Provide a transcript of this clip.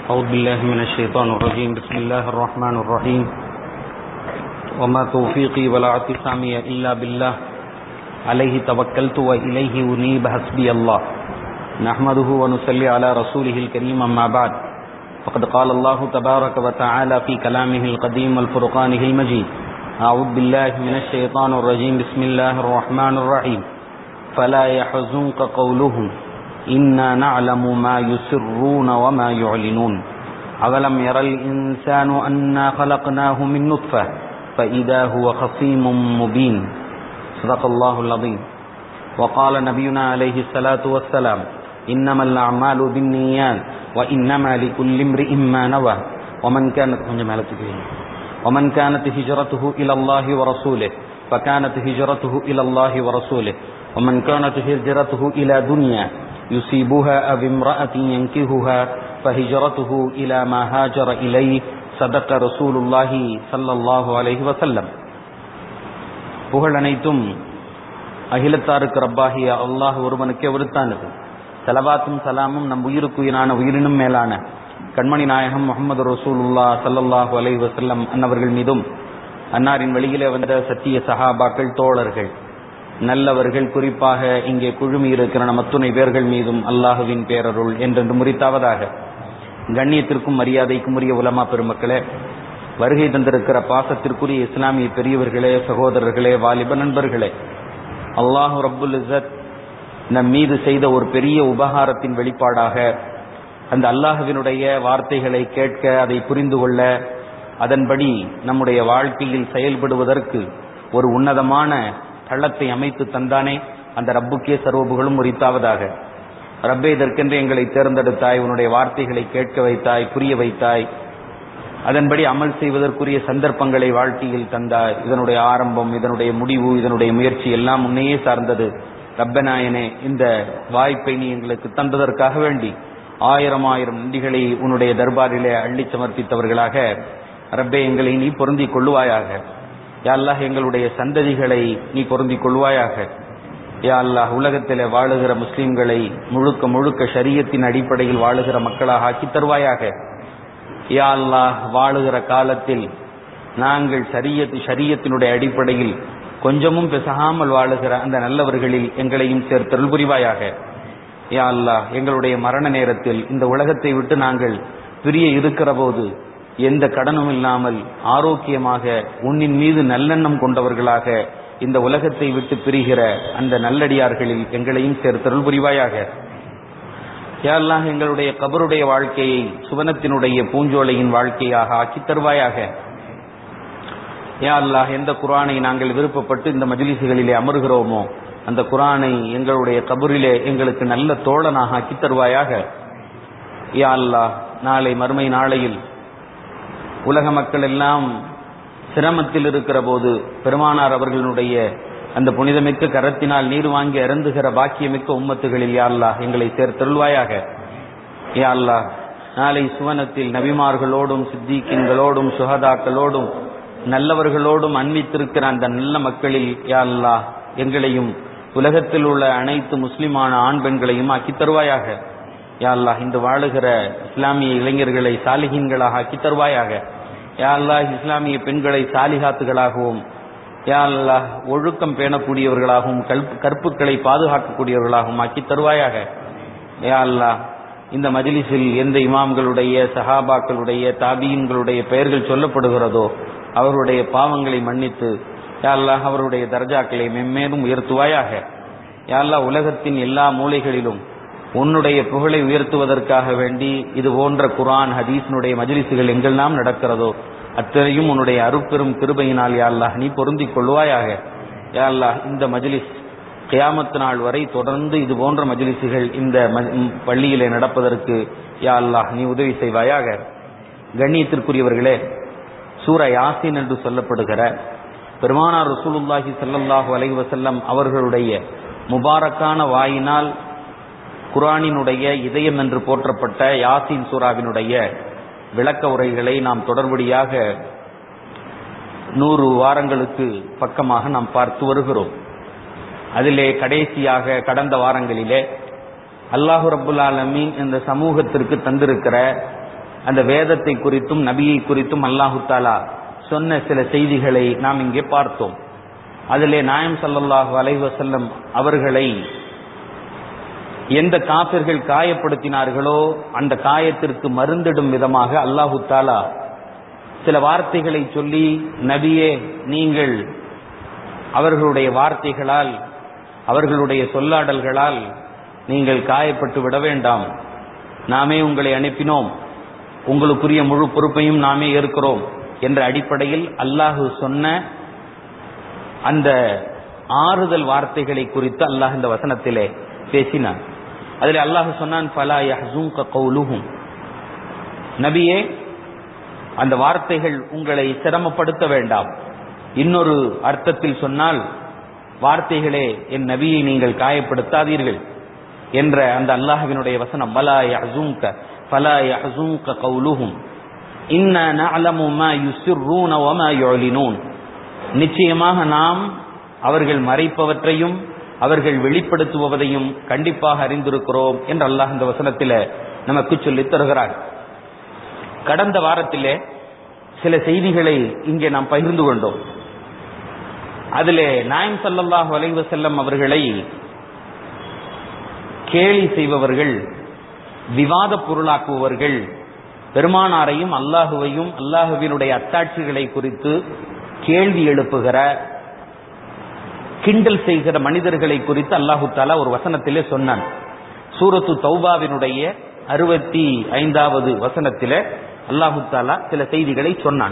أعوذ بالله من الشيطان الرجيم. بسم الله الرحمن الرحيم. وما توفيقي ولا اعتصامي إلا بالله عليه توكلت وإليه أنيب حسبي الله. نحمده ونصلي على رسوله الكريم. أما بعد فقد قال الله تبارك وتعالى في كلامه القديم والفرقانه المجيد: أعوذ بالله من الشيطان الرجيم. بسم الله الرحمن الرحيم. فلا يحزنك قولهم إنا نعلم ما يسرون وما يعلنون أولم يرى الإنسان أنا خلقناه من نطفة فإذا هو خصيم مبين. صدق الله العظيم. وقال نبينا عليه الصلاة والسلام: إنما الأعمال بالنيات وإنما لكل امرئ ما نوى ومن كانت هجرته إلى الله ورسوله فكانت هجرته إلى الله ورسوله ومن كانت هجرته إلى دنيا يصيبها أو امرأة ينكحها فهجرته إلى ما هاجر إليه. صدق رسول الله صلى الله عليه وسلم. புகழ் அனைத்தும் அகிலத்தாருக்கு ரப்பாகிய அல்லாஹ் ஒருவனுக்கே உரித்தானது. ஸலவாத்தும் சலாமும் நம் உயிருக்குயிரான உயிரினும் மேலான கண்மணி நாயகம் முஹம்மது ரசூலுல்லாஹ் ஸல்லல்லாஹு அலைஹி வஸல்லம் அன்னவர்கள் மீதும், அன்னாரின் வழியிலே வந்த சத்திய சஹாபாக்கள், தோழர்கள், நல்லவர்கள், குறிப்பாக இங்கே குழுமி இருக்கிற நம் அத்துணை பேர்கள் மீதும் அல்லாஹுவின் பேரருள் என்றென்று முறித்தாவதாக. கண்ணியத்திற்கும் மரியாதைக்கும் உரிய உலமா பெருமக்களே, வருகை தந்திருக்கிற பாசத்திற்குரிய இஸ்லாமிய பெரியவர்களே, சகோதரர்களே, வாலிப நண்பர்களே, அல்லாஹு ரப்புல் இஸ்ஸத் நம் மீது செய்த ஒரு பெரிய உபகாரத்தின் வெளிப்பாடாக அந்த அல்லாஹுவினுடைய வார்த்தைகளை கேட்க, அதை புரிந்து கொள்ள, அதன்படி நம்முடைய வாழ்க்கையில் செயல்படுவதற்கு ஒரு உன்னதமான தளத்தை அமைத்து தந்தானே, அந்த ரப்புக்கே சர்வபுகழும் உரித்தாவதாக. ரப்பே, இதற்கென்று எங்களை தேர்ந்தெடுத்தாய், உன்னுடைய வார்த்தைகளை கேட்க வைத்தாய், புரிய வைத்தாய், அதன்படி அமல் செய்வதற்குரிய சந்தர்ப்பங்களை வாழ்க்கையில் தந்தாய். இதனுடைய ஆரம்பம், இதனுடைய முடிவு, இதனுடைய முயற்சி எல்லாம் உன்னையே சார்ந்தது. ரப்பநாயனே, இந்த வாய்ப்பை நீ எங்களுக்கு தந்ததற்காக வேண்டி ஆயிரம் நன்றிகளை உன்னுடைய தர்பாரிலே அள்ளி சமர்ப்பித்தவர்களாக ரப்பே எங்களை நீ பொருந்திக் கொள்ளுவாயாக. யா அல்லாஹ், எங்களுடைய சந்ததிகளை நீ பொருந்திக் கொள்வாயாக. யா அல்லாஹ், உலகத்திலே வாழுகிற முஸ்லிம்களை முழுக்க ஷரியத்தின் அடிப்படையில் வாழுகிற மக்களாக ஆக்கி தருவாயாக. யா அல்லாஹ், வாழுகிற காலத்தில் நாங்கள் ஷரியத்தினுடைய அடிப்படையில் கொஞ்சமும் பிசகாமல் வாழுகிற அந்த நல்லவர்களில் எங்களையும் சேர்த்தருள் புரிவாயாக. யா அல்லாஹ், எங்களுடைய மரண நேரத்தில் இந்த உலகத்தை விட்டு நாங்கள் பிரிய இருக்கிற போது எந்த கடனும் இல்லாமல் ஆரோக்கியமாக உன்னின் மீது நல்லெண்ணம் கொண்டவர்களாக இந்த உலகத்தை விட்டு பிரிகிற அந்த நல்லடியார்களில் எங்களையும் சேர்த்தருள் புரிவாயாக. யா அல்லாஹ், எங்களுடைய கபருடைய வாழ்க்கையை சுவனத்தினுடைய பூஞ்சோலையின் வாழ்க்கையாக ஆக்கி தருவாயாக. யா அல்லாஹ், எந்த குர்ஆனை நாங்கள் விருப்பப்பட்டு இந்த மஜ்லிஸ்களிலே அமர்கிறோமோ அந்த குர்ஆனை எங்களுடைய கபரிலே எங்களுக்கு நல்ல தோழனாக ஆக்கி தருவாயாக. யா அல்லாஹ், நாளை மறுமை நாளையில் உலக மக்கள் எல்லாம் சிரமத்தில் இருக்கிற போது பெருமானார் அவர்களுடைய அந்த புனிதமிக்க கரத்தினால் நீர் வாங்கி அருந்துகிற பாக்கியமிக்க உம்மத்துகளில் யா அல்லாஹ் எங்களை சேர்த்தருள்வாயாக. யா அல்லாஹ், நாளை சுவனத்தில் நபிமார்களோடும் சித்திகீன்களோடும் சுஹதாக்களோடும் நல்லவர்களோடும் அன்பித்திருக்கிற அந்த நல்ல மக்களில் யா அல்லாஹ் எங்களையும் உலகத்தில் உள்ள அனைத்து முஸ்லிமான ஆண் பெண்களையும் ஆக்கி தருவாயாக. யா அல்லாஹ், இன்று வாழுகிற இஸ்லாமிய இளைஞர்களை சாலிஹீன்களாக ஆக்கி தருவாயாக. யா அல்லாஹ், இஸ்லாமிய பெண்களை சாலிஹாத்துகளாகவும், யா அல்லாஹ், ஒழுக்கம் பேணக்கூடியவர்களாகவும் கற்புக்களை பாதுகாக்கக்கூடியவர்களாகவும் ஆக்கி தருவாயாக. யா அல்லாஹ், இந்த மஜ்லிஸில் எந்த இமாம்களுடைய, சஹாபாக்களுடைய, தாபீன்களுடைய பெயர்கள் சொல்லப்படுகிறதோ அவருடைய பாவங்களை மன்னித்து யா அல்லாஹ் அவருடைய தர்ஜாக்களை மென்மேலும் உயர்த்துவாயாக. யா அல்லாஹ், உலகத்தின் எல்லா மூலைகளிலும் உன்னுடைய புகழை உயர்த்துவதற்காக வேண்டி இது போன்ற குர்ஆன் ஹதீஸினுடைய மஜ்லிஸ்கள் எங்கெல்லாம் நடக்கிறதோ அத்தனையும் உன்னுடைய அருட்பெரும் கிருபையினால் யா அல்லாஹ் நீ பொருந்திக் கொள்வாயாக. யா அல்லாஹ், இந்த மஜ்லிஸ் கியாமத் நாள் வரை தொடர்ந்து இது போன்ற மஜ்லிஸ்கள் இந்த பள்ளியிலே நடப்பதற்கு யா அல்லாஹ் நீ உதவி செய்வாயாக. கண்ணியத்திற்குரியவர்களே, சூரா யாசீன் என்று சொல்லப்படுகிற பெருமானார் ரசூலுல்லாஹி ஸல்லல்லாஹு அலைஹி வஸல்லம் அவர்களுடைய முபாரக்கான வாயினால் குர்ஆனினுடைய இதயம் என்று போற்றப்பட்ட யாசீன் சூராவினுடைய விளக்க உரைகளை நாம் தொடர்படியாக 100 வாரங்களுக்கு பக்கமாக நாம் பார்த்து வருகிறோம். அதிலே கடைசியாக கடந்த வாரங்களிலே அல்லாஹு ரப்புல் ஆலமீன் இந்த சமூகத்திற்கு தந்திருக்கிற அந்த வேதத்தை குறித்தும் நபியை குறித்தும் அல்லாஹு தாலா சொன்ன சில செய்திகளை நாம் இங்கே பார்த்தோம். அதிலே நாயம் ஸல்லல்லாஹு அலைஹி வஸல்லம் அவர்களை எந்த காபிர்கள் காயப்படுத்தினார்களோ அந்த காயத்திற்கு மருந்திடும் விதமாக அல்லாஹு தாலா சில வார்த்தைகளை சொல்லி, நபியே, நீங்கள் அவர்களுடைய வார்த்தைகளால் அவர்களுடைய சொல்லாடல்களால் நீங்கள் காயப்பட்டு விட வேண்டாம், நாமே உங்களை அனுப்பினோம், உங்களுக்குரிய முழு பொறுப்பையும் நாமே ஏற்கிறோம் என்ற அடிப்படையில் அல்லாஹு சொன்ன அந்த ஆறுதல் வார்த்தைகளை குறித்து அல்லாஹ் இந்த வசனத்திலே பேசினான். அதில் அல்லாஹ் சொன்னான், ஃபலா யஹ்ஸுன்க கௌலுஹும், நபியே, அந்த வார்த்தைகள் உங்களை சிரமப்படுத்த வேண்டாம். இன்னொரு அர்த்தத்தில் சொன்னால், வார்த்தைகளே என் நபியை நீங்கள் காயப்படுத்தாதீர்கள் என்ற அந்த அல்லாஹ்வினுடைய வசனம், ஃபலா யஹ்ஸுன்க கௌலுஹும் இன்னா நஅலமு மா யுஸிர்ரூன வ மா யுஅலினூன், நிச்சயமாக நாம் அவர்கள் மறைப்பவற்றையும் அவர்கள் வெளிப்படுத்துவதையும் கண்டிப்பாக அறிந்திருக்கிறோம் என்று அல்லாஹ் இந்த வசனத்தில் நமக்கு சொல்லித் தருகிறார். கடந்த வாரத்திலே சில செய்திகளை இங்கே நாம் பகிர்ந்து கொண்டோம். அதிலே நாயம் ஸல்லல்லாஹு அலைஹி வஸல்லம் அவர்களை கேலி செய்பவர்கள், விவாத பொருளாக்குபவர்கள், பெருமானாரையும் அல்லாஹுவையும் அல்லாஹுவினுடைய அத்தாட்சிகளை குறித்து கேள்வி எழுப்புகிற, கிண்டல் செய்கிற மனிதர்களை குறித்து அல்லாஹு தாலா ஒரு வசனத்திலே சொன்னான். சூரத்து தௌபாவினுடைய 65வது வசனத்திலே அல்லாஹு தாலா சில செய்திகளை சொன்னான்.